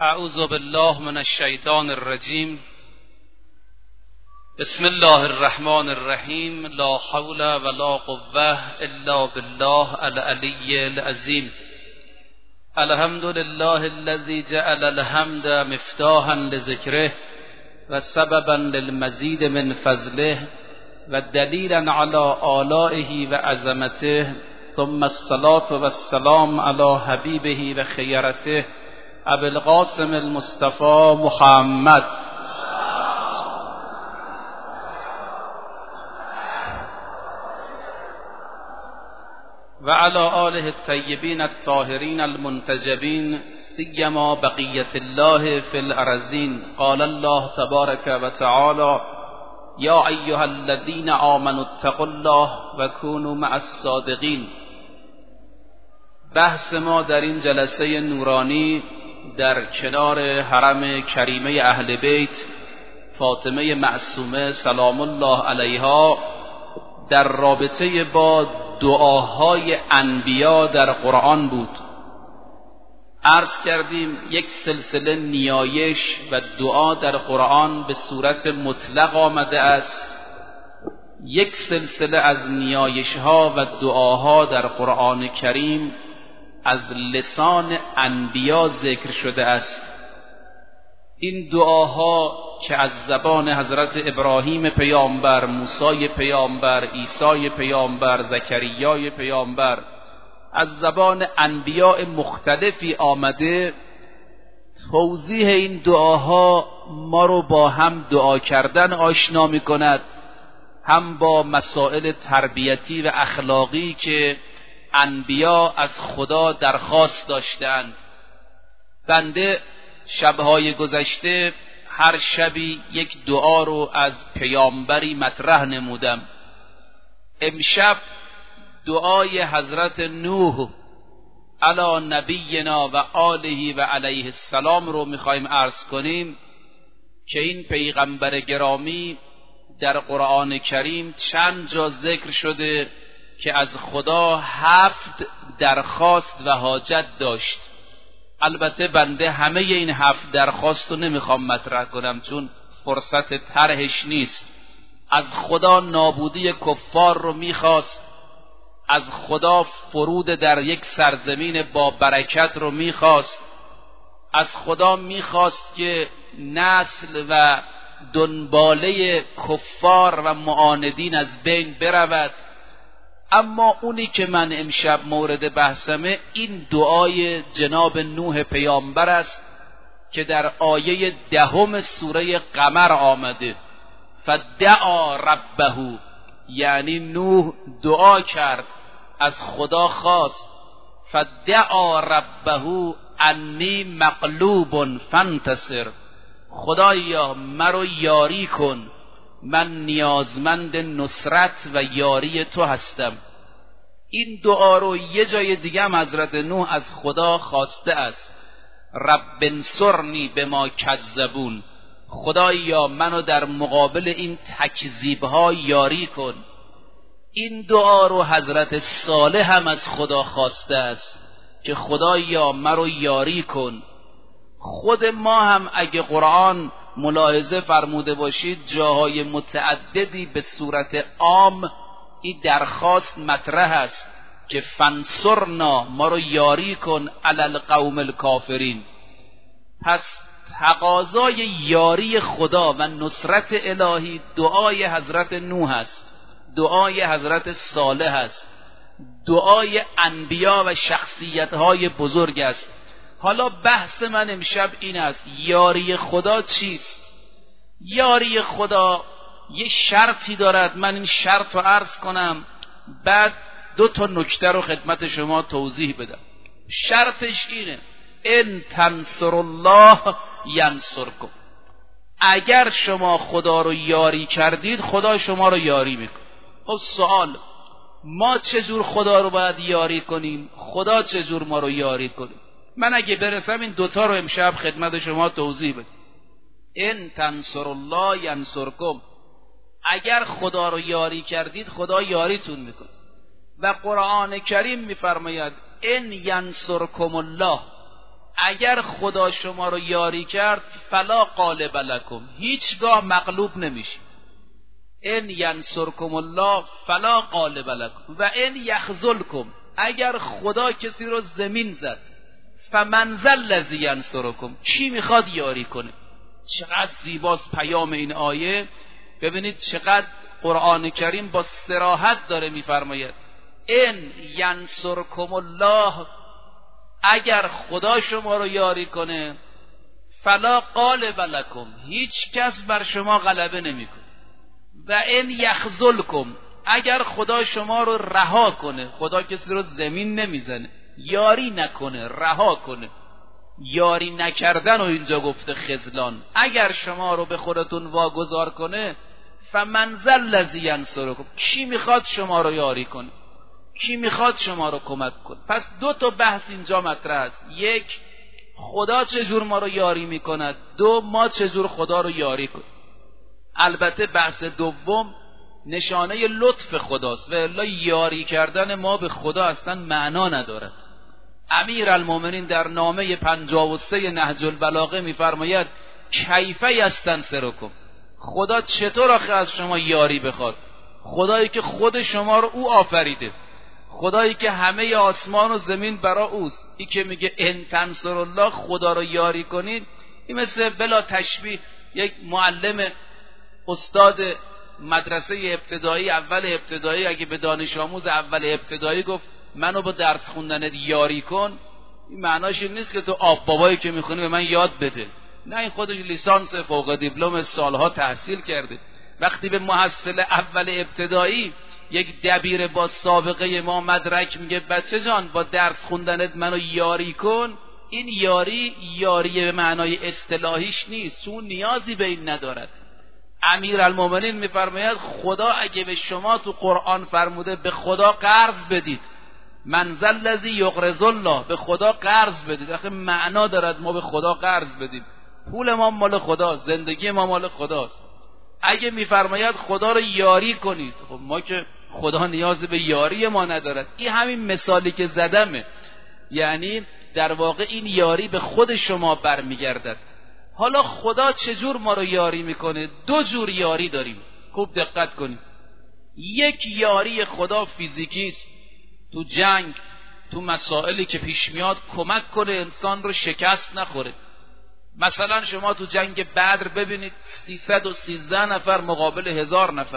اعوذ بالله من الشیطان الرجیم. بسم الله الرحمن الرحیم. لا حول ولا قوة الا بالله العلی العظیم. الحمد لله الذي جعل الحمد مفتاحا لذکره و سببا للمزید من فضله و دلیلا علی آلائه و عظمته، ثم الصلاة والسلام علی حبیبه و خیرته ابو القاسم المصطفى محمد و علی آله الطیبین الطاهرین المنتجبین، سیما بقیة الله فی الارضین. قال الله تبارک و تعالی: یا ایها الذین آمنوا اتقوا الله و کونوا مع الصادقین. بحث ما در این جلسه نورانی در کنار حرم کریمه اهل بیت فاطمه معصومه سلام الله علیها در رابطه با دعاهای انبیا در قرآن بود. عرض کردیم یک سلسله نیایش و دعا در قرآن به صورت مطلق آمده است. یک سلسله از نیایش ها و دعاها در قرآن کریم از لسان انبیا ذکر شده است. این دعاها که از زبان حضرت ابراهیم پیامبر، موسی پیامبر، عیسی پیامبر، زکریای پیامبر، از زبان انبیاء مختلفی آمده، توضیح این دعاها ما رو با هم دعا کردن آشنا می کند، هم با مسائل تربیتی و اخلاقی که انبیا از خدا درخواست داشتند. بنده شبهای گذشته هر شبی یک دعا رو از پیامبری مطرح نمودم. امشب دعای حضرت نوح علی نبینا و آله و علیه السلام رو میخوایم عرض کنیم که این پیغمبر گرامی در قرآن کریم چند جا ذکر شده که از خدا 7 درخواست و حاجت داشت. البته بنده همه این 7 درخواست رو نمیخوام مطرح کنم چون فرصت طرحش نیست. از خدا نابودی کفار رو میخواست، از خدا فرود در یک سرزمین با برکت رو میخواست، از خدا میخواست که نسل و دنباله کفار و معاندین از بین برود. اما اونی که من امشب مورد بحثمه این دعای جناب نوح پیامبر است که در آیه 10 سوره قمر آمده. فدعا ربه، یعنی نوح دعا کرد، از خدا خواست. فدعا ربه انی مغلوب فانتصر، خدایا مرا یاری کن، من نیازمند نصرت و یاری تو هستم. این دعا رو یه جای دیگه هم حضرت نوح از خدا خواسته است. رب انصرنی بما کذبون، خدایا منو در مقابل این تکذیب‌ها یاری کن. این دعا رو حضرت صالح هم از خدا خواسته است که خدایا مرا یاری کن. خود ما هم اگه قرآن ملاحظه فرموده باشید جاهای متعددی به صورت عام این درخواست مطرح است که فانصرنا، ما رو یاری کن، علی القوم الکافرین. پس تقاضای یاری خدا و نصرت الهی دعای حضرت نوح است، دعای حضرت صالح است، دعای انبیا و شخصیت‌های بزرگ است. حالا بحث من امشب این است: یاری خدا چیست؟ یاری خدا یه شرطی دارد. من این شرط رو عرض کنم، بعد 2 نکته رو خدمت شما توضیح بدم. شرطش اینه: ان تنصر الله ینصرکم. اگر شما خدا رو یاری کردید خدا شما رو یاری میکنه. خب سوال، ما چجور خدا رو باید یاری کنیم؟ خدا چجور ما رو یاری کنه؟ من اگه برسم این 2 رو امشب خدمت شما توضیح بدم. ان تنصر الله ینصرکم، اگر خدا رو یاری کردید خدا یاریتون میکنه. و قرآن کریم میفرماید ان ینصرکم الله، اگر خدا شما رو یاری کرد فلا غالب لکم، هیچگاه مغلوب نمیشید. ان ینصرکم الله فلا غالب لکم و ان یخذلکم، اگر خدا کسی رو زمین زد فمن ذا الذی ینصرکم، کی میخواد یاری کنه؟ چقدر زیباست پیام این آیه. ببینید چقدر قرآن کریم با صراحت داره میفرماید ان ینصرکم الله، اگر خدا شما رو یاری کنه فلا غالب لکم، هیچ کس بر شما غلبه نمیکنه. و ان یخذلکم، اگر خدا شما رو رها کنه، خدا کسی رو زمین نمیزنه، یاری نکنه، رها کنه، یاری نکردن و اینجا گفته خذلان، اگر شما رو به خودتون واگذار کنه فمن ذا الذی ینصرکم، کی میخواد شما رو یاری کنه؟ کی میخواد شما رو کمک کنه؟ پس دو تا بحث اینجا مطرح است. یک، خدا چجور ما رو یاری میکند. دو، ما چجور خدا رو یاری کنیم. البته بحث دوم نشانه لطف خداست و الا یاری کردن ما به خدا اصلا معنا ندارد. امیرالمومنین در نامه 53 نهج البلاغه میفرماید کیف یستنصرکم، خدا چطور آخه از شما یاری بخواد؟ خدایی که خود شما رو او آفریده، خدایی که همه آسمان و زمین برا اوست. این که میگه ان تنصر الله، خدا رو یاری کنید، این مثل بلا تشبیه یک معلم استاد مدرسه ابتدایی، اول ابتدایی، اگه به دانش آموز اول ابتدایی گفت منو با درس خوندنت یاری کن، این معناش این نیست که تو آب بابایی که میخونی به من یاد بده. نه، این خودش لیسانس فوق دیپلم سالها تحصیل کرده. وقتی به محصل اول ابتدایی یک دبیر با سابقه ما مدرک میگه بچه جان با درس خوندنت منو یاری کن، این یاری به معنای اصطلاحیش نیست، چون نیازی به این ندارد. امیرالمومنین میفرماید خدا اگه به شما تو قرآن فرموده به خدا قرض بدید، من ذا الذی یقرض الله، به خدا قرض بدید، آخه معنا دارد ما به خدا قرض بدیم؟ پول ما مال خداست، زندگی ما مال خداست. اگه میفرماید خدا رو یاری کنید، خب ما که خدا نیاز به یاری ما ندارد. این همین مثالی که زدمه، یعنی در واقع این یاری به خود شما برمیگردد. حالا خدا چجور ما رو یاری میکنه؟ دو جور یاری داریم، خوب دقت کنید. یک یاری خدا فیزیکی است، تو جنگ، تو مسائلی که پیش میاد کمک کنه انسان رو شکست نخوره. مثلا شما تو جنگ بدر ببینید 313 نفر مقابل 1000 نفر.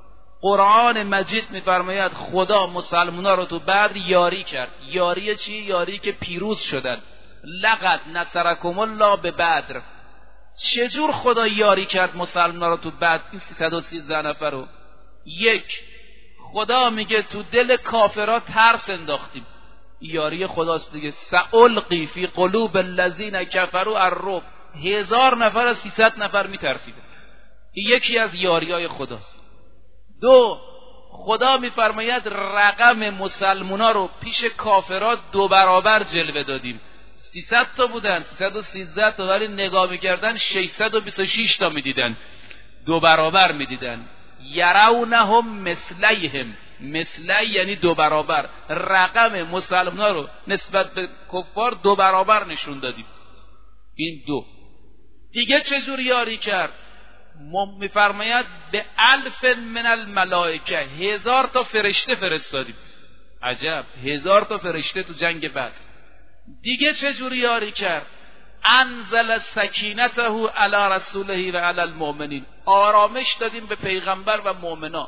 قرآن مجید میفرماید خدا مسلمونا رو تو بدر یاری کرد. یاری چی؟ یاری که پیروز شدن. لقد نصرکم الله به بدر. چجور خدا یاری کرد مسلمونا رو تو بدر، این 313 نفر رو؟ یک، خدا میگه تو دل کافرها ترس انداختیم، یاری خداست دیگه. سألقی فی قلوب الذین کفروا الرعب، 1000 نفر از 300 نفر میترسیده. این یکی از یاریای خداست. دو، خدا میفرماید رقم مسلمونا رو پیش کافرات 2 برابر جلوه دادیم. 300 تا بودن، 313 تا، ولی نگاه میکردن 626 تا میدیدن، 2 برابر میدیدن. یرونهم مثلیهم، مثلی یعنی 2 برابر. رقم مسلمان‌ها رو نسبت به کفار 2 برابر نشون دادیم. این دو. دیگه چجور یاری کرد؟ میفرماید به 1000 من الملائکه، 1000 تا فرشته فرستادیم. عجب، 1000 تا فرشته تو جنگ بدر. دیگه چجور یاری کرد؟ انزل سکینته علی رسوله و علی المؤمنین، آرامش دادیم به پیغمبر و مؤمنا.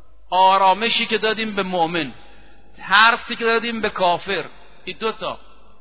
آرامشی که دادیم به مؤمن، ترسی که دادیم به کافر. این دوتا.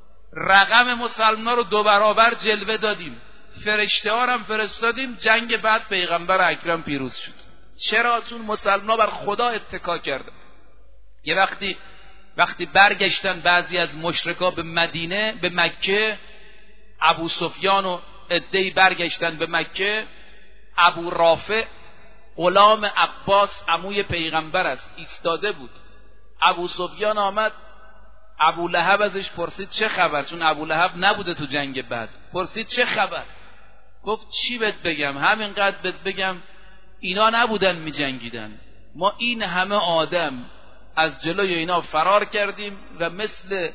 رقم مسلمان رو 2 برابر جلوه دادیم، فرشته ها هم فرستادیم. جنگ بعد پیغمبر اکرم پیروز شد. چرا؟ چون مسلمان بر خدا اتکا کردن. یه وقتی برگشتن بعضی از مشرکا به مدینه، به مکه، ابو سفیان و عده‌ای برگشتن به مکه. ابو رافع غلام عباس عموی پیغمبر است، ایستاده بود. ابو سفیان آمد، ابو لهب ازش پرسید چه خبر، چون ابو لهب نبوده تو جنگ بعد. پرسید چه خبر؟ گفت چی بهت بگم، همینقدر بهت بگم اینا نبودن می جنگیدن، ما این همه آدم از جلوی اینا فرار کردیم و مثل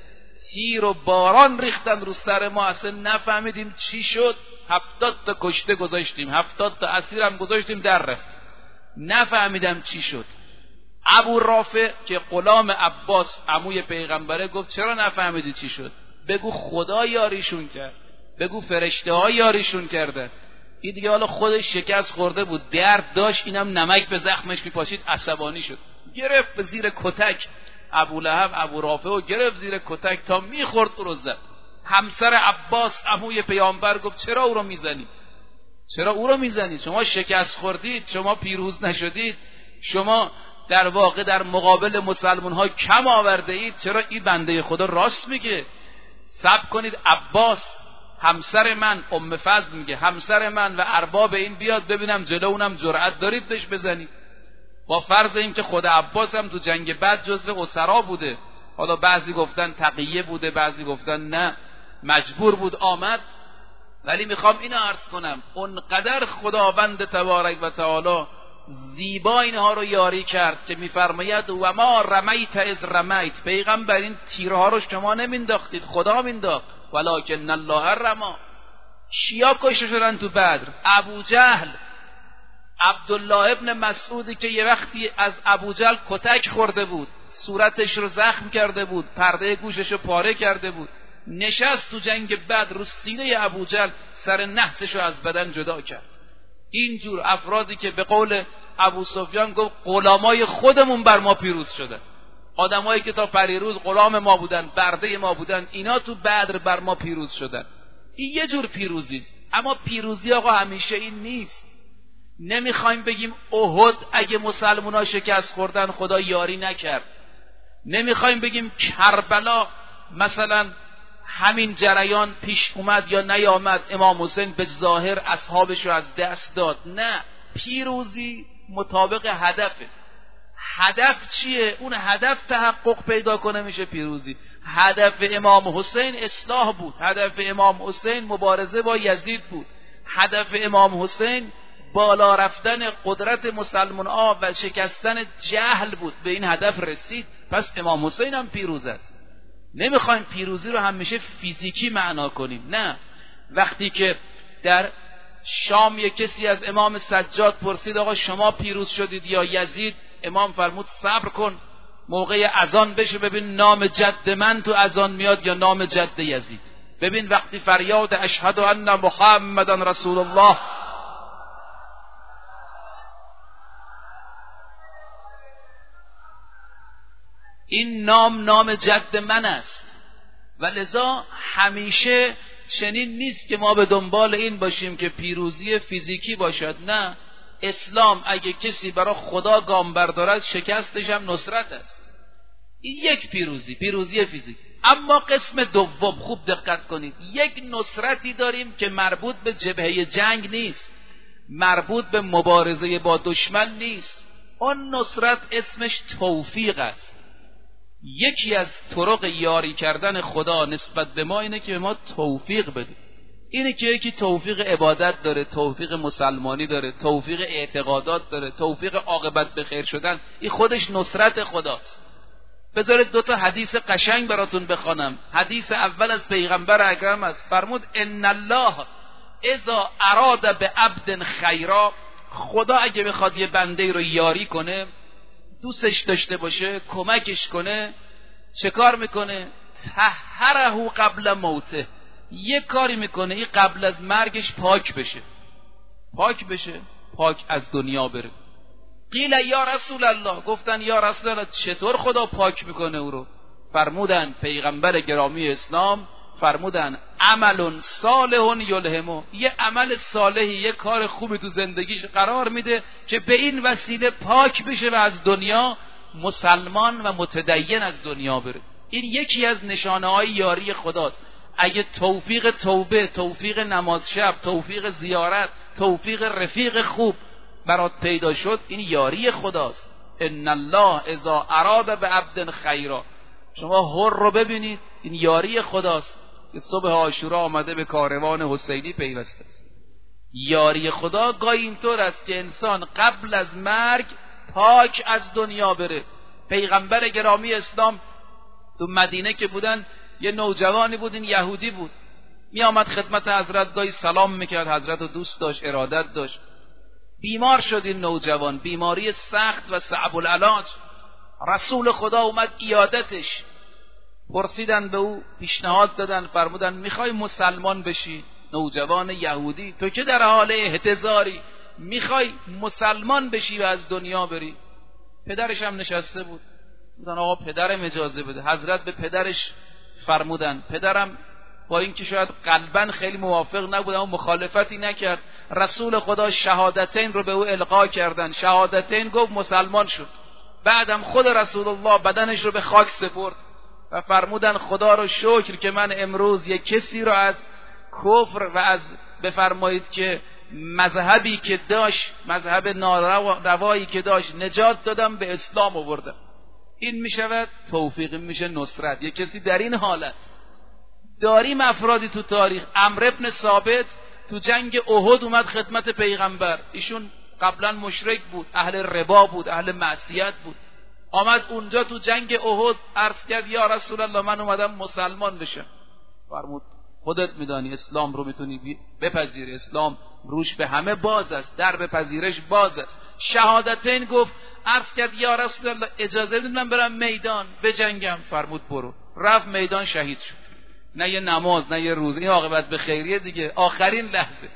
تیر و باران ریختن رو سر ما، اصلا نفهمیدیم چی شد. 70 تا کشته گذاشتیم، 70 تا اسیر هم گذاشتیم، در رفت. نفهمیدم چی شد. ابو رافع که غلام عباس عموی پیغمبره گفت چرا نفهمیدی چی شد؟ بگو خدا یاریشون کرد، بگو فرشته ها یاریشون کردن. این دیگه حالا خودش شکست خورده بود، درد داشت، اینم نمک به زخمش میپاشید، عصبانی شد، گرفت زیر کتک ابو لهب ابو رافع و گرفت زیر کتک تا میخورد او رو زد. همسر عباس عموی پیامبر گفت چرا او رو میزنی؟ چرا او رو میزنی؟ شما شکست خوردید، شما پیروز نشدید، شما در واقع در مقابل مسلمان ها کم آورده اید. چرا این بنده خدا راست میگه؟ صبر کنید. عباس همسر من، ام فضل میگه همسر من و ارباب این بیاد ببینم جلو اونم جرأت دارید بهش بزنید. با فرض این که خود عباس هم تو جنگ بعد جزو اسرا بوده، حالا بعضی گفتن تقیه بوده، بعضی گفتن نه مجبور بود آمد. ولی میخوام اینو عرض کنم، اونقدر خداوند تبارک و تعالی زیبا اینها رو یاری کرد که میفرماید و ما رمیت اذ رمیت، پیغمبر این تیرها رو شما نمینداختید، خدا مینداخت، ولکن الله رما. شیا کشته شدن تو بدر. ابو جهل، عبدالله ابن مسعودی که یه وقتی از ابو جهل کتک خورده بود، صورتش رو زخم کرده بود، پرده گوشش رو پاره کرده بود، نشست تو جنگ بدر رو سینه ابو جهل، سر نحسش رو از بدن جدا کرد. اینجور افرادی که به قول ابو سفیان گفت غلامای خودمون بر ما پیروز شدن، آدمایی که تا پریروز غلام ما بودن، برده ما بودن، اینا تو بدر بر ما پیروز شدن. این یه جور پیروزی است. اما پیروزی آقا همیشه این نیست. نمیخوایم بگیم احد اگه مسلمونا شکست خوردن خدا یاری نکرد. نمیخوایم بگیم کربلا مثلا همین جریان پیش اومد یا نیامد، امام حسین به ظاهر اصحابش رو از دست داد. نه، پیروزی مطابق هدفه. هدف چیه؟ اون هدف تحقق پیدا کنه میشه پیروزی. هدف امام حسین اصلاح بود، هدف امام حسین مبارزه با یزید بود، هدف امام حسین بالا رفتن قدرت مسلمان ها و شکستن جهل بود. به این هدف رسید، پس امام حسین هم پیروز است. نمیخوایم پیروزی رو همیشه فیزیکی معنا کنیم، نه. وقتی که در شام یک کسی از امام سجاد پرسید آقا شما پیروز شدید یا یزید، امام فرمود صبر کن موقع اذان بشه ببین نام جد من تو اذان میاد یا نام جد یزید. ببین وقتی فریاد اشهد ان محمدن رسول الله، این نام جد من است. و لذا همیشه چنین نیست که ما به دنبال این باشیم که پیروزی فیزیکی باشد. نه، اسلام اگه کسی برای خدا گام بردارد شکستش هم نصرت است. این یک پیروزی فیزیکی. اما قسم دوم خوب دقت کنید، یک نصرتی داریم که مربوط به جبهه جنگ نیست، مربوط به مبارزه با دشمن نیست. آن نصرت اسمش توفیق است. یکی از طرق یاری کردن خدا نسبت به ما اینه که به ما توفیق بده. اینه که یکی توفیق عبادت داره، توفیق مسلمانی داره، توفیق اعتقادات داره، توفیق عاقبت به خیر شدن، این خودش نصرت خداست. بذارید دو تا حدیث قشنگ براتون بخوانم. حدیث اول از پیغمبر اکرم است، فرمود ان الله اذا اراد بعبد خیرا، خدا اگه بخواد یه بنده رو یاری کنه، دوستش داشته باشه، کمکش کنه، چه کار میکنه؟ طهره قبل موته، یه کاری میکنه این قبل از مرگش پاک بشه، پاک از دنیا بره. قیل یا رسول الله، گفتن یا رسول الله چطور خدا پاک میکنه او رو؟ فرمودن پیغمبر گرامی اسلام فرمودن عمل صالح یلهمه، یه عمل صالحی، یه کار خوبی تو زندگیش قرار میده که به این وسیله پاک بشه و از دنیا مسلمان و متدین از دنیا بره. این یکی از نشانه‌های یاری خداست. اگه توفیق توبه، توفیق نماز شب، توفیق زیارت، توفیق رفیق خوب برات پیدا شد، این یاری خداست. ان الله اذا اراد بعبد خیرا. شما حر رو ببینید، این یاری خداست که صبح عاشورا آمده به کاروان حسینی پیوسته است. یاری خدا گاهی اینطور است که انسان قبل از مرگ پاک از دنیا بره. پیغمبر گرامی اسلام تو مدینه که بودن، یه نوجوانی بود، این یهودی بود، می آمد خدمت حضرت، گاهی سلام میکرد، حضرت رو دوست داشت، ارادت داشت. بیمار شد این نوجوان، بیماری سخت و صعب العلاج. رسول خدا اومد عیادتش، پرسیدن به او، پیشنهاد دادن، فرمودن میخوای مسلمان بشی؟ نوجوان یهودی، تو که در حال احتضاری میخوای مسلمان بشی و از دنیا بری؟ پدرش هم نشسته بود، گفتن آقا پدرم اجازه بده. حضرت به پدرش فرمودن، پدرم با اینکه شاید قلباً خیلی موافق نبود اما مخالفتی نکرد. رسول خدا شهادتین رو به او القا کردن، شهادتین گفت، مسلمان شد. بعدم خود رسول الله بدنش رو به خاک سپرد و فرمودن خدا رو شکر که من امروز یک کسی رو از کفر و از بفرمایید که مذهبی که داشت، مذهب ناروایی که داشت، نجات دادم، به اسلام آوردم. این میشود توفیق، میشه نصرت. یک کسی در این حالت، داریم افرادی تو تاریخ، عمرو بن ثابت تو جنگ احد اومد خدمت پیغمبر، ایشون قبلا مشرک بود، اهل ربا بود، اهل معصیت بود، آمد اونجا تو جنگ احد عرض کرد یا رسول الله من اومدم مسلمان بشم. فرمود خودت میدانی اسلام رو میتونی بپذیری، اسلام روش به همه باز است، در به پذیرش باز است. شهادتین گفت، عرض کرد یا رسول الله اجازه بدید من برم میدان بجنگم. فرمود برو. رفت میدان، شهید شد. نه یه نماز نه یه روزه، این عاقبت به خیریه دیگه. آخرین لحظه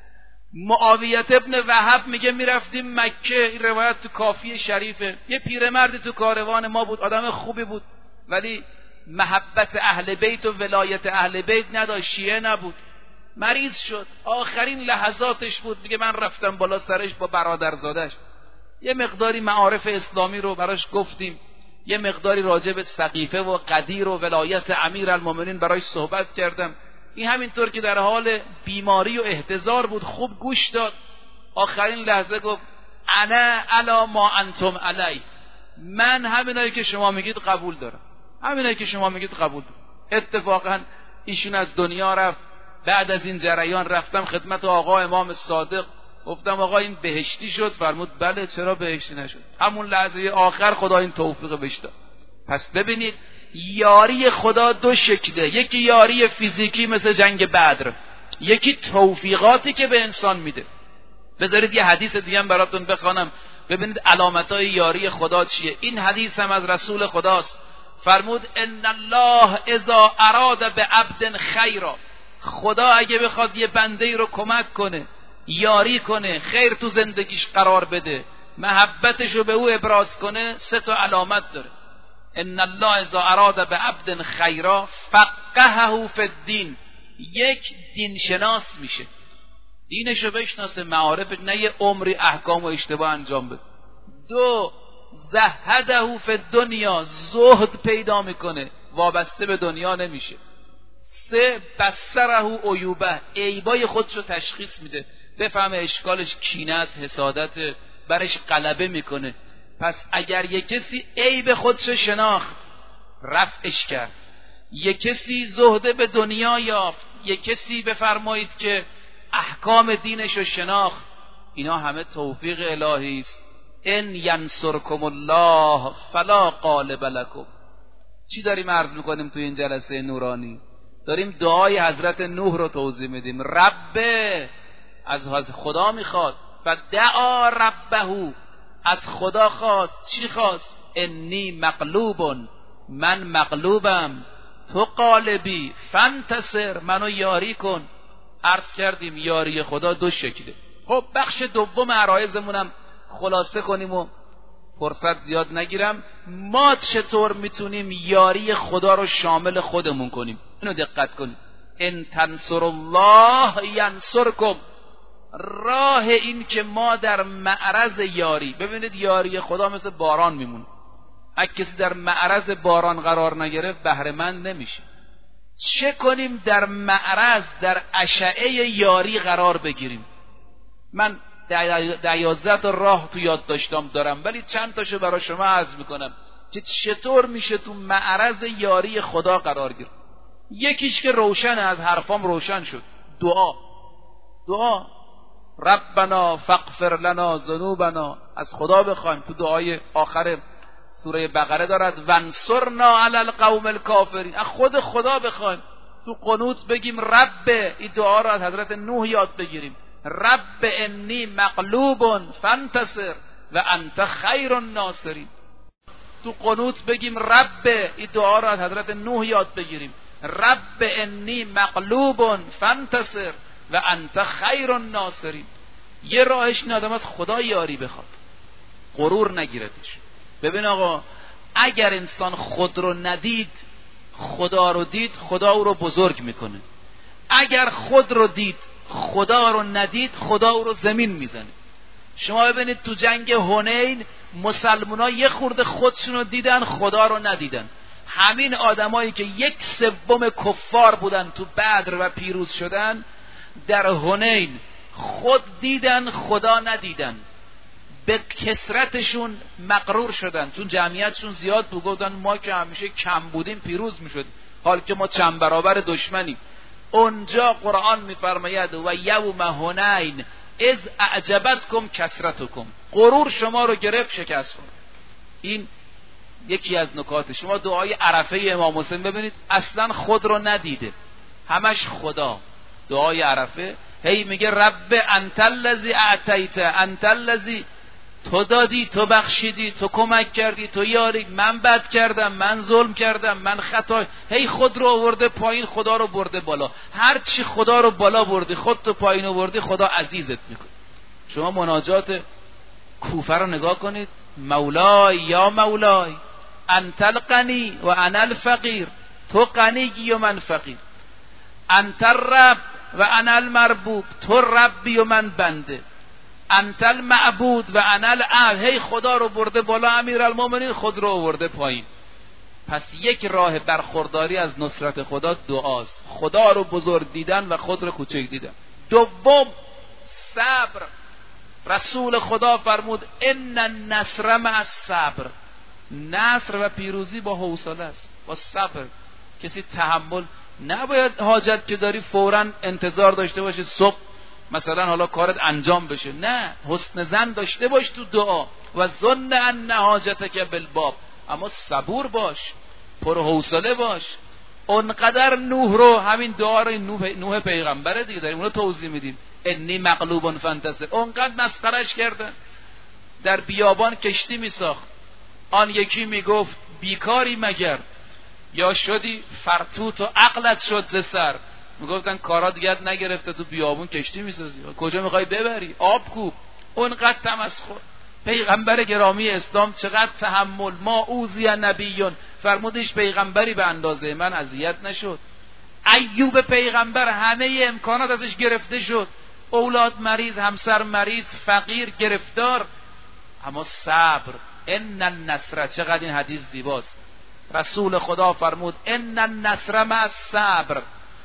معاویه ابن وهب میگه میرفتیم مکه، این روایت تو کافی شریفه، یه پیرمردی تو کاروان ما بود، آدم خوبی بود ولی محبت اهل بیت و ولایت اهل بیت نداشت، شیعه نبود. مریض شد، آخرین لحظاتش بود، میگه من رفتم بالا سرش با برادرزادش، یه مقداری معارف اسلامی رو براش گفتیم، یه مقداری راجع به سقیفه و قدیر و ولایت امیرالمومنین براش صحبت کردم. این همینطور که در حال بیماری و احتضار بود خوب گوش داد. آخرین لحظه گفت انا علی ما انتم علی، من همینایی که شما میگید قبول دارم، همینایی که شما میگید قبول دارم. اتفاقا ایشون از دنیا رفت. بعد از این جریان رفتم خدمت آقا امام صادق، گفتم آقا این بهشتی شد؟ فرمود بله. چرا بهشتی نشد؟ همون لحظه آخر خدا این توفیق بهش داد. پس ببینید یاری خدا دو شکله، یکی یاری فیزیکی مثل جنگ بدر، یکی توفیقاتی که به انسان میده. بذارید یه حدیث دیگه هم براتون بخوانم ببینید علامتای یاری خدا چیه. این حدیث هم از رسول خداست. فرمود ان الله اذا اراد بعبد خیرا، خدا اگه بخواد یه بنده رو کمک کنه، یاری کنه، خیر تو زندگیش قرار بده، محبتش رو به او ابراز کنه، سه تا علامت داره. ان الله اذا اراد بعبد خیرا فقهه فی الدین، یک دین شناس میشه، دینشو بشناسه، معارف، نه یه عمری احکام و اشتباه انجام بده. دو زهده فی الدنیا، زهد پیدا میکنه، وابسته به دنیا نمیشه. سه بصره عیوبه، عیبای خودشو تشخیص میده، بفهمه اشکالش کینه است، حسادت، برش غلبه میکنه. پس اگر یک کسی عیب خودشو شناخت، رفعش کرد، یک کسی زهده به دنیا یافت، یک کسی بفرمایید که احکام دینشو شناخت، اینا همه توفیق الهی است. ان ینصرکم الله فلا غالب لکم. چی داریم عرض میکنیم تو این جلسه نورانی؟ داریم دعای حضرت نوح رو توضیح میدیم. رب، از خدا میخواد، و دعا ربه، از خدا خواست. چی خواست؟ انی مغلوب، من مغلوبم، تو غالبی فانتصر، منو یاری کن. عرض کردیم یاری خدا دو شکله. خب بخش دوم عرایزمونم خلاصه کنیم و فرصت زیاد نگیرم. ما چطور میتونیم یاری خدا رو شامل خودمون کنیم؟ اینو دقت کنیم. ان تنصر الله ینصرکم. راه این که ما در معرض یاری، ببینید یاری خدا مثل باران میمونه، اگه کسی در معرض باران قرار نگرفت بهره مند نمیشه. چه کنیم در معرض، در اشعه یاری قرار بگیریم؟ من 11 تا راه تو یاد دارم ولی چند تاشو برای شما عرض میکنم که چطور میشه تو معرض یاری خدا قرار گرفت. یکیش که روشن، از حرفام روشن شد، دعا ربنا فاغفر لنا ذنوبنا، از خدا بخوایم تو دعای آخر سوره بقره دارد وانصرنا علی القوم الکافرین. از خود خدا بخوایم تو قنوت بگیم رب. این دعا رو از حضرت نوح یاد بگیریم، رب انی مغلوب فانتصر و انت خیر الناصرین. تو قنوت بگیم رب. این دعا رو از حضرت نوح یاد بگیریم، رب انی مغلوب فانتصر و انت خیر الناصرین. یه راهش این آدم از خدا یاری بخواد، غرور نگیردش. ببین آقا، اگر انسان خود رو ندید خدا رو دید، خدا او رو بزرگ میکنه. اگر خود رو دید خدا رو ندید، خدا او رو زمین میزنه. شما ببینید تو جنگ حنین مسلمان‌ها یه خورده خودشون رو دیدن، خدا رو ندیدن. همین آدمایی که 1/3 کفار بودن تو بدر و پیروز شدن، در حنین خود دیدن خدا ندیدن، به کثرتشون مغرور شدن، چون جمعیتشون زیاد بود. گفتن ما که همیشه کم بودیم پیروز میشد، حال که ما چند برابر دشمنیم. اونجا قرآن میفرماید و یوم حنین اذ اعجبتکم کثرتکم، غرور شما رو گرفت شکست خورد. این یکی از نکات. شما دعای عرفه امام حسین ببینید، اصلا خود رو ندیده، همش خدا. دعای عرفه هی میگه رب انت الذی اعطیت، انت الذی، تو دادی، تو بخشیدی، تو کمک کردی، تو یاری، من بد کردم، من ظلم کردم، من خطا. هی خود رو آورده پایین، خدا رو برده بالا. هر چی خدا رو بالا بردی خود تو پایین آوردی، خدا عزیزت میکنه. شما مناجات کوفه رو نگاه کنید، مولای یا مولای انت الغنی و انا الفقیر، تو غنی و من فقیر، انت الرب و انا المربوب، تو ربی و من بنده، انت المعبود و انا العبد. هی خدا رو برده بالا، امیرالمومنین خود رو آورده پایین. پس یک راه برخورداری از نصرت خدا دعاست، خدا رو بزرگ دیدن و خود رو کوچک دیدن. دوم صبر. رسول خدا فرمود ان النصر مع الصبر، نصر و پیروزی با حوصله است، با صبر. کسی تحمل نباید حاجت که داری فوراً انتظار داشته باشه صبح مثلا حالا کارت انجام بشه. نه، حسن ظن داشته باش تو دعا و ظن ان حاجتک بالباب، اما صبور باش، پر حوصله باش. اونقدر نوح رو، همین دعا رو نوح پیغمبره دیگه، داریم اون رو توضیح میدیم، انی مغلوب فانتصر. اونقدر مسخرش کردن، در بیابان کشتی میساخت، آن یکی میگفت بیکاری مگر، یا شدی فرتوت و عقلت شد ز سر. میگفتن کارا دیگه نگرفته، تو بیابون کشتی میسازی، کجا میخوای ببری؟ آب کوب. اونقدر تمسخر. پیغمبر گرامی اسلام چقدر تحمل. ما اوذی نبیون، فرمودش پیغمبری به اندازه من اذیت نشد. ایوب پیغمبر همه امکانات ازش گرفته شد، اولاد مریض، همسر مریض، فقیر، گرفتار، اما صبر. ان النصر، چقدر این حدیث زیباست. رسول خدا فرمود ان النصر مع الصبر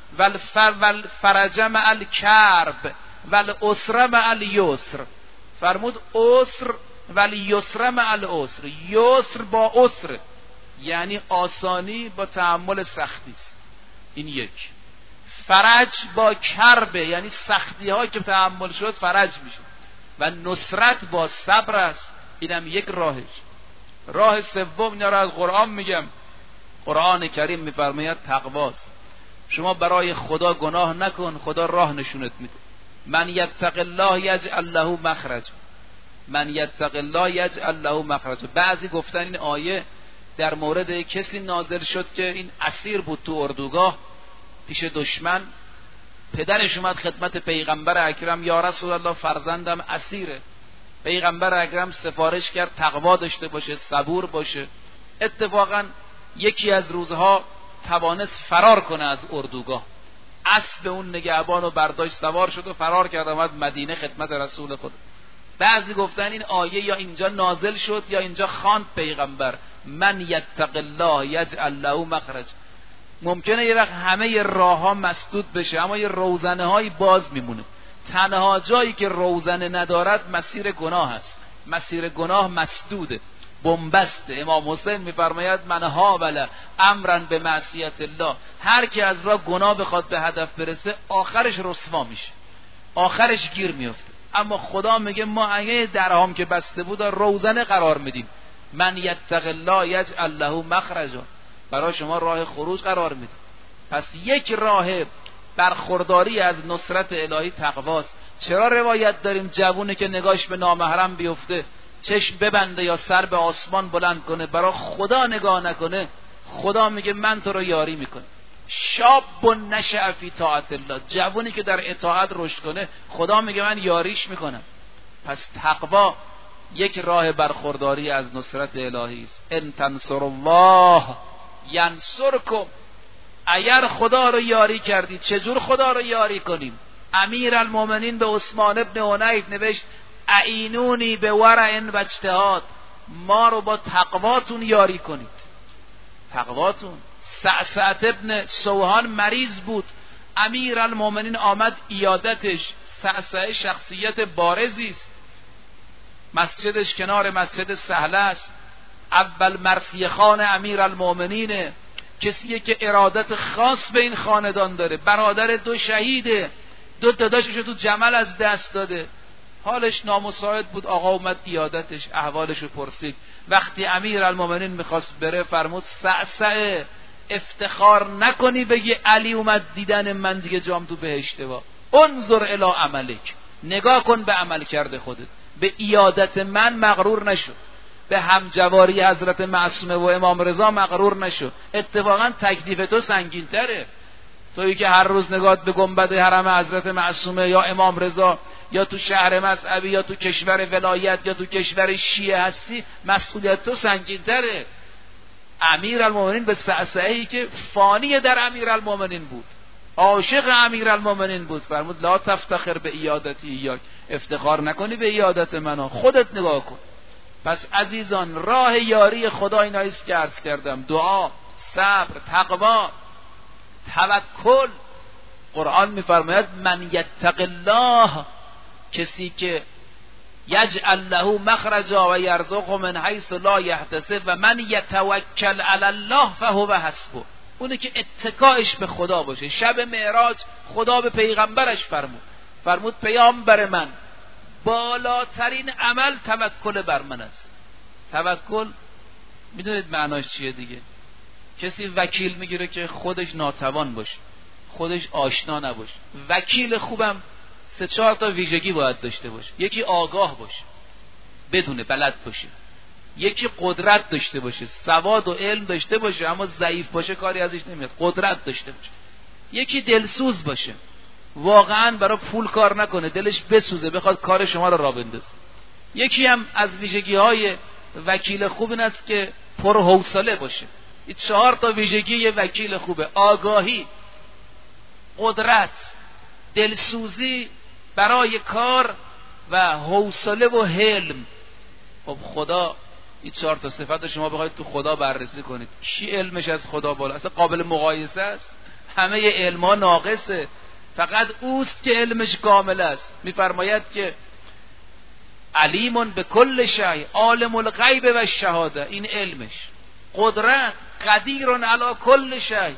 والفرج مع الکرب والعسر مع الیسر. فرمود عسر والیسر مع العسر، یسر با عسر، یعنی آسانی با تحمل سختی است. این یک. فرج با کربه، یعنی سختی ها که تحمل شد فرج میشه. و نصرت با صبر است. اینم یک راهش. راه سوم، اینا رو از قرآن میگم، قرآن کریم میفرماید تقواست. شما برای خدا گناه نکن، خدا راه نشونت میده. من یتق الله یجعل له مخرج، من یتق الله یجعل له مخرج. بعضی گفتن این آیه در مورد کسی نازل شد که این اسیر بود تو اردوگاه پیش دشمن، پدرش اومد خدمت پیغمبر اکرم، یا رسول الله فرزندم اسیره. پیغمبر اکرم سفارش کرد تقوا داشته باشه، صبور باشه. اتفاقا یکی از روزها توانست فرار کنه از اردوگاه، اسب اون نگهبان رو برداشت، سوار شد و فرار کرد، آمد مدینه خدمت رسول خدا. بعضی گفتن این آیه یا اینجا نازل شد یا اینجا خواند پیغمبر من یتق الله یجعل له مخرج. ممکنه یه وقت همه راه ها مسدود بشه، اما یه روزنه هایی باز میمونه. تنها جایی که روزنه ندارد مسیر گناه است. مسیر گناه مسدوده، بنبسته. امام حسین میفرماید من هاول امرا به معصیت الله، هر کی از راه گناه بخواد به هدف برسه آخرش رسوا میشه، آخرش گیر میفته. اما خدا میگه ما اگه درهام که بسته بود روزنه قرار میدیم، من یتق الله یجعل له مخرجا، برای شما راه خروج قرار میده. پس یک راه برخورداری از نصرت الهی تقواست. چرا روایت داریم جوونی که نگاهش به نامحرم بیفته چشم ببنده یا سر به آسمان بلند کنه برای خدا نگاه نکنه؟ خدا میگه من تو رو یاری میکنه. شاب نشأ فی طاعت الله، جوونی که در اطاعت رشد کنه خدا میگه من یاریش میکنم. پس تقوا یک راه برخورداری از نصرت الهی است. ان تنصر الله ینصرکم، اگر خدا رو یاری کردی چجور خدا رو یاری کنیم؟ امیرالمومنین به عثمان ابن حنیف نوشت اعینونی به ورع و اجتهاد، ما رو با تقواتون یاری کنید. تقواتون. سعسعة ابن سوهان مریض بود، امیرالمومنین آمد عیادتش. سعسعه شخصیت بارزی است، مسجدش کنار مسجد سهله است، اول مرثیه خان امیرالمومنینه، کسیه که ارادت خاص به این خاندان داره، برادر دو شهیده، دو داداششو تو جمل از دست داده، حالش نامساعد بود. آقا اومد عیادتش، احوالشو پرسید. وقتی امیرالمومنین میخواست بره فرمود سعسعه افتخار نکنی بگی علی اومد دیدن من دیگه جام تو بهشته با. انظر الی عملک، نگاه کن به عمل کرده خودت، به عیادت من مغرور نشو، به همجواری حضرت معصومه و امام رضا مغرور نشو. اتفاقا تکلیف تو سنگین تره. تویی که هر روز نگاهت به گنبد حرم حضرت معصومه یا امام رضا یا تو شهر مذهبی یا تو کشور ولایت یا تو کشور شیعه هستی، مسئولیت تو سنگین تره. امیرالمومنین به سعسعه‌ای که فانی در امیرالمومنین بود، عاشق امیرالمومنین بود، فرمود لا تفتخر به عیادتی ایاک، افتخار نکنی به عیادت من، خودت نگاه کن. پس عزیزان راه یاری خدا اینایی است که عرض کردم: دعا، صبر، تقوا، توکل. قرآن میفرماید من یتق الله، کسی که یجعل له مخرجا و یرزقه من حیث لا یحتسب و من یتوکل علی الله فهو حسبه، اونه که اتکایش به خدا باشه. شب معراج خدا به پیغمبرش فرمود پیامبر من بالاترین عمل توکل بر من است. توکل میدونید معناش چیه دیگه؟ کسی وکیل میگیره که خودش ناتوان باشه، خودش آشنا نباشه. وکیل خوبم 3-4 تا ویژگی باید داشته باشه. یکی آگاه باشه، بدونه، بلد باشه. یکی قدرت داشته باشه، سواد و علم داشته باشه اما ضعیف باشه کاری ازش نمیاد، قدرت داشته باشه. یکی دلسوز باشه، واقعا برای پول کار نکنه، دلش بسوزه بخواد کار شما رو راه بندازه. یکی هم از ویژگی‌های وکیل خوب این است که پرحوصله باشه. این 4 تا ویژگی یه وکیل خوبه: آگاهی، قدرت، دلسوزی برای کار و حوصله و حلم. خب خدا این 4 تا صفت شما بخواید تو خدا بررسی کنید، کی علمش از خدا بالا؟ اصلا قابل مقایسه است؟ همه علم‌ها ناقصه، فقط اوست که علمش کامل است. میفرماید که علیم به کل شیء، عالم الغیب و الشهاده، این علمش. قدرت، قدیر علی کل شیء.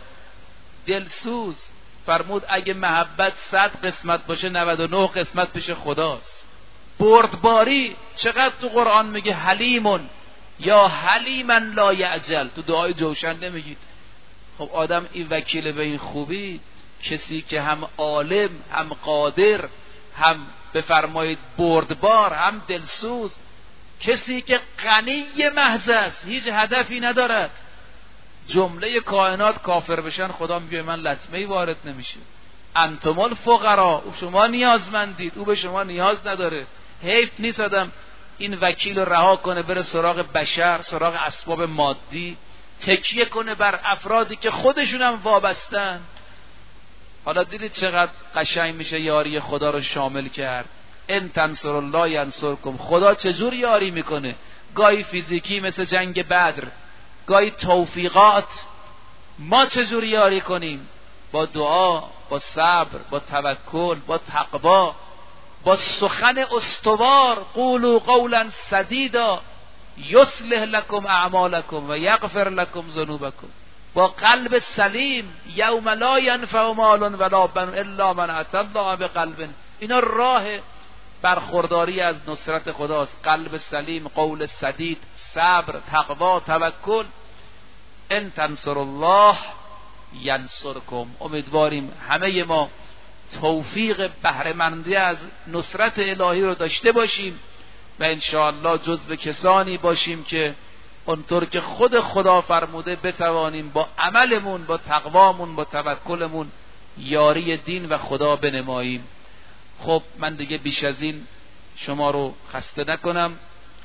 دلسوز فرمود اگه محبت 100 قسمت باشه 99 قسمت پیش خداست. بردباری چقدر تو قرآن میگه حلیمون یا حلیما لا یعجل، تو دعای جوشن نمیگید. خب آدم این وکیل به این خوبی، کسی که هم عالم، هم قادر، هم بفرمایید بردبار، هم دلسوز، کسی که غنی محض است، هیچ هدفی ندارد. جمله کائنات کافر بشن خدا میگه من لطمه‌ای وارد نمیشه. انتم الفقراء، شما نیازمندید، او به شما نیاز نداره. حیف نیست آدم این وکیل رو رها کنه بره سراغ بشر، سراغ اسباب مادی، تکیه کنه بر افرادی که خودشون هم وابستن. حالا دیدید چقدر قشنگ میشه یاری خدا رو شامل کرد. ان تنصر الله ینصرکم. خدا چجور یاری میکنه؟ گاهی فیزیکی مثل جنگ بدر، گاهی توفیقات. ما چجور یاری کنیم؟ با دعا، با صبر، با توکل، با تقوا، با سخن استوار. قولوا قولا سدیدا یصلح لكم اعمالکم و یغفر لكم ذنوبکم. با قلب سلیم. یوم لا ینفع مال ولا بنون الا من اتى الله بقلب. اینا راه برخورداری از نصرت خداست. قلب سلیم، قول سدید، صبر، تقوا، توکل. ان تنصر الله ینصرکم. امیدواریم همه ما توفیق بهره‌مندی از نصرت الهی رو داشته باشیم و انشاءالله جزو کسانی باشیم که اونطور که خود خدا فرموده بتوانیم با عملمون، با تقوامون، با توکلمون یاری دین و خدا بنماییم. خب من دیگه بیش از این شما رو خسته نکنم.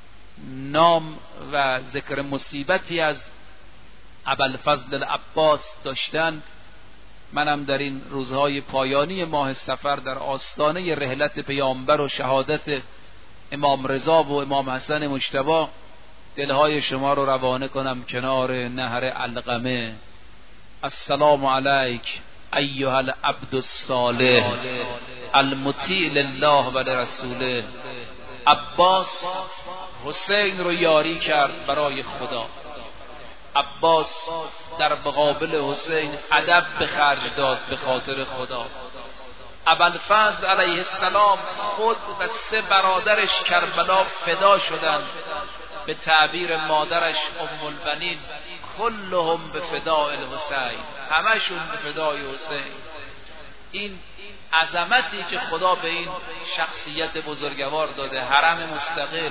نام و ذکر مصیبتی از ابوالفضل العباس داشتن. منم در این روزهای پایانی ماه صفر در آستانه رحلت پیامبر و شهادت امام رضا و امام حسن مجتبی دلهای شما رو روانه کنم کنار نهر علقمه. السلام علیک ایها العبد الصالح المطیع لله و لرسوله. عباس حسین رو یاری کرد برای خدا. عباس در مقابل حسین ادب به خرج داد به خاطر خدا. ابوالفضل علیه السلام خود و 3 برادرش کربلا فدا شدند. به تعبیر مادرش ام البنین کلهم به فداء الحسین، همشون به فدای حسین. این عظمتی که خدا به این شخصیت بزرگوار داده، حرم مستقل،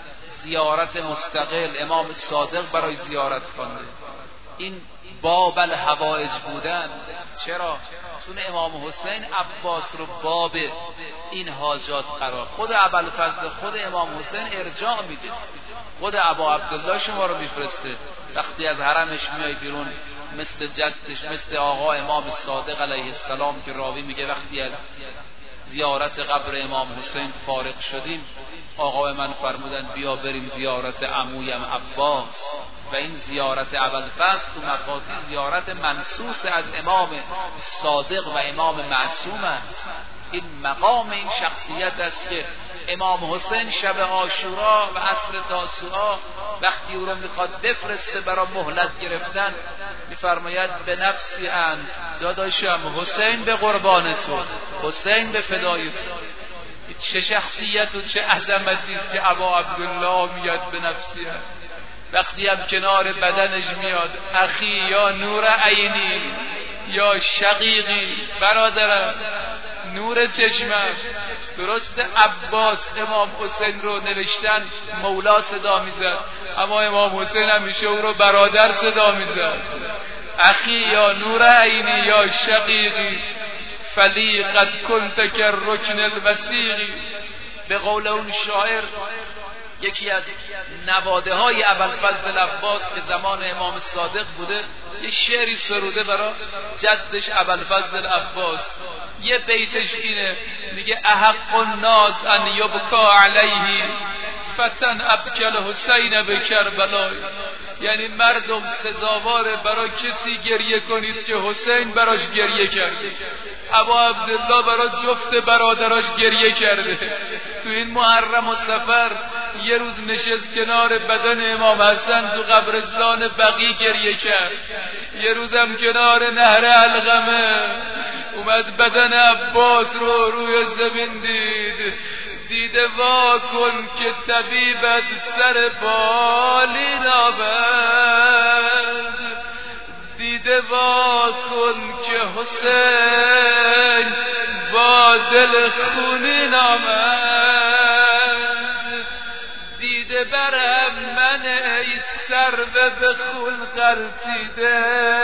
زیارت مستقل، امام صادق برای زیارت کنده، این باب الحوائج بودن. چرا؟ چون امام حسین عباس رو باب این حاجات قرار. خود ابوالفضل، خود امام حسین ارجاع میده. خود ابا عبدالله شما رو میفرسته. وقتی از حرمش میای بیرون مثل جدش، مثل آقا امام صادق علیه السلام که راوی میگه وقتی از زیارت قبر امام حسین فارغ شدیم آقا من فرمودن بیا بریم زیارت عمویم عباس. و این زیارت ابوالفضل تو مقاطع زیارت منصوص از امام صادق و امام معصوم است. این مقام این شخصیت است که امام حسین شب عاشورا و عصر تاسوعا وقتی او را میخواد بفرسته برای مهلت گرفتن میفرماید به نفسی ان، داداشم حسین به قربان تو، حسین به فدای تو. چه شخصیت و چه عظمتی است که ابا عبدالله میاد به نفسی ان. وقتی هم کنار بدنش میاد اخی یا نور عینی یا شقیقی، برادرم، نور چشمم. درست عباس امام حسین رو نوشتن مولا صدا میزد، اما امام حسین همیشه او رو برادر صدا میزد. اخی یا نور عینی یا شقیقی فلی قد کنت کررکن الوثیقی. به قول اون شاعر، یکی از نواده های ابوالفضل العباس که زمان امام صادق بوده، یه شعری سروده برای جدش ابوالفضل العباس. یه بیتش اینه، میگه احق الناس ان یبکا علیه فتن ابکل حسین به کربلا. یعنی مردم سزاواره برای کسی گریه کنید که حسین براش گریه کرده. ابا عبدالله برای جفت برادراش گریه کرده. تو این محرم و صفر یه روز نشست کنار بدن امام حسن تو قبرستان بقیع گریه کرد. یه روزم کنار نهر علقمه اومد بدن عباس رو روی زمین دیده وا کن که طبیبت سر بالی نابد. دیده وا کن که حسین با دل خونی نامد. دیده برم من ای سر به خون غلطیده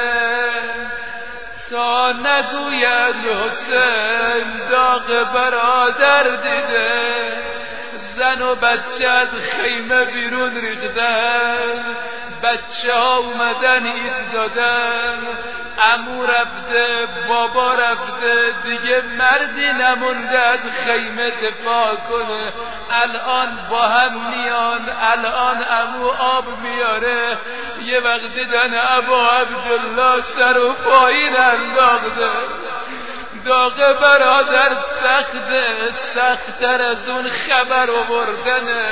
تا نگوید حسین داغ برادر دیده. زن و بچه از خیمه بیرون ریختن، بچه ها اومدن ایستادن، عمو رفته، بابا رفته، دیگه مردی نمونده از خیمه دفاع کنه. الان با هم میان، الان عمو آب میاره. یه وقت دیدن ابا عبدالله سر و پایین انداخته. داغ برادر سخته، سخت‌تر از اون خبر آوردنه.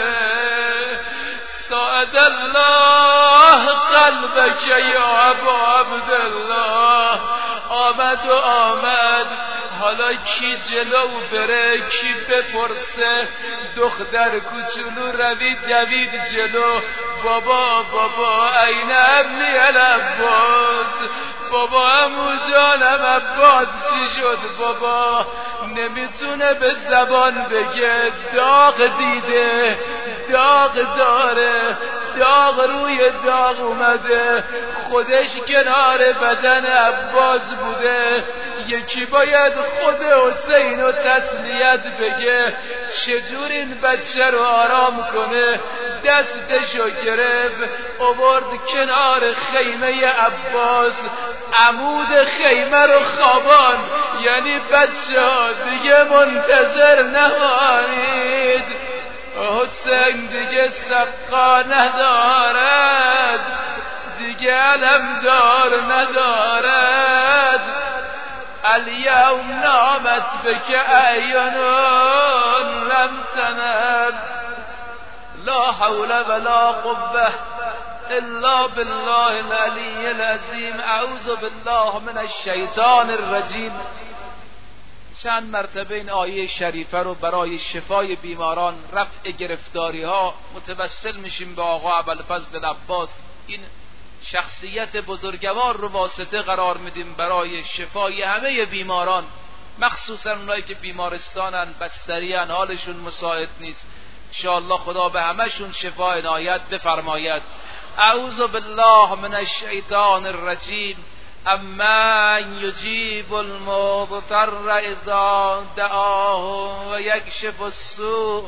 ساعد الله قلبک یا ابا عبدالله. آمد و آمد حالا کی جلو بره، کی بپرسه؟ دختر کوچولو دوید جلو. بابا این ابنی العباس، بابا عمو جانم عباس چی شد؟ بابا نمیتونه به زبان بگه، داغ دیده، داغ داره، داغ روی داغ اومده، خودش کنار بدن عباس بوده. یکی باید خود حسین رو تسلیت بگه. چجور این بچه رو آرام کنه؟ دستشو گرفت آورد کنار خیمه عباس، عمود خیمه رو خوابان. یعنی بچه ها دیگه منتظر نمانید، حسین دیگه سقا ندارد، دیگه علمدار ندارد. الیوم نامت بک اعین لم تنل، لا حول ولا قوة الا بالله العلی العظیم. اعوذ بالله من الشیطان الرجیم. چند مرتبه این آیه شریفه رو برای شفای بیماران، رفع گرفتاری ها متوسل میشیم به آقا ابوالفضل العباس. این شخصیت بزرگوار رو واسطه قرار میدیم برای شفای همه بیماران، مخصوصا اونایی که بیمارستانن، بستریان، حالشون مساعد نیست. انشاءالله خدا به همشون شفا عنایت بفرماید. اعوذ بالله من الشیطان الرجیم. امن یجیب المضطر اذا دعاه و یکشف السوء،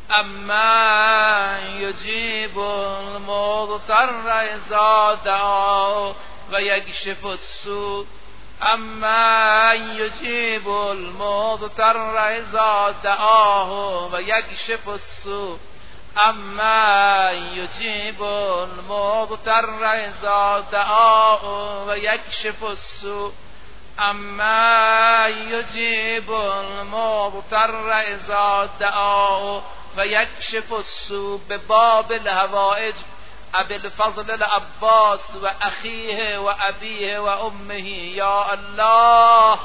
امن یجیب المضطر اذا دعاه و یکشف السوء، امن یجیب المضطر اذا دعاه و یکشف السوء، اما یجیب المضطر اذا دعاه و یکشف السوء، اما یجیب المضطر اذا دعاه و یکشف السوء. به باب الحوائج ابوالفضل العباس و اخیه و ابیه و امه. یا الله،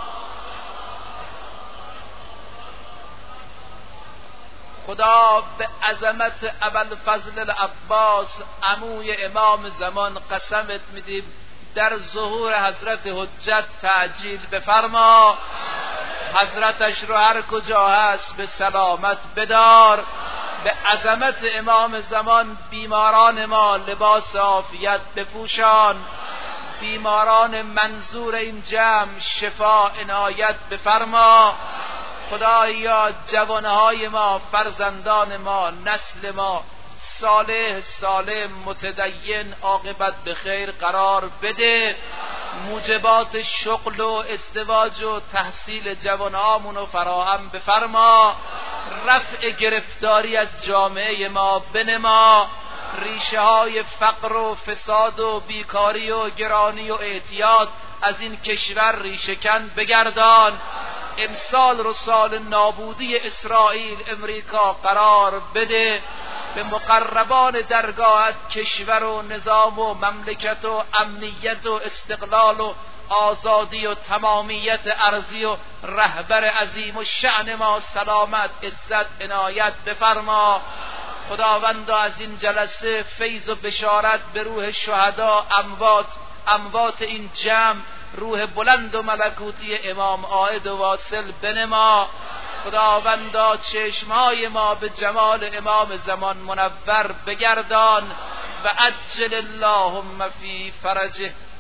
خدا به عظمت ابوالفضل العباس عموی امام زمان قسمت میدیم، در ظهور حضرت حجت تعجیل بفرما. حضرتش رو هر کجا هست به سلامت بدار. به عظمت امام زمان بیماران ما لباس عافیت بپوشان. بیماران منظور این جمع شفا عنایت بفرما. خدایا جوانهای ما، فرزندان ما، نسل ما صالح سالم متدین عاقبت به خیر قرار بده. موجبات شغل و ازدواج و تحصیل جوانهامون رو فراهم بفرما. رفع گرفتاری از جامعه ما بنما. ریشه های فقر و فساد و بیکاری و گرانی و اعتیاد از این کشور ریشه‌کن بگردان. امسال رو سال نابودی اسرائیل امریکا قرار بده. به مقربان درگاهت کشور و نظام و مملکت و امنیت و استقلال و آزادی و تمامیت ارضی و رهبر عظیم و شأن ما سلامت، عزت، عنایت بفرما. خداوندا از این جلسه فیض و بشارت به روح شهدا، اموات این جمع، روح بلند و ملکوتی امام عاید و واصل بنما. خداوندا چشمهای ما به جمال امام زمان منور بگردان و عجل اللهم فی فرجه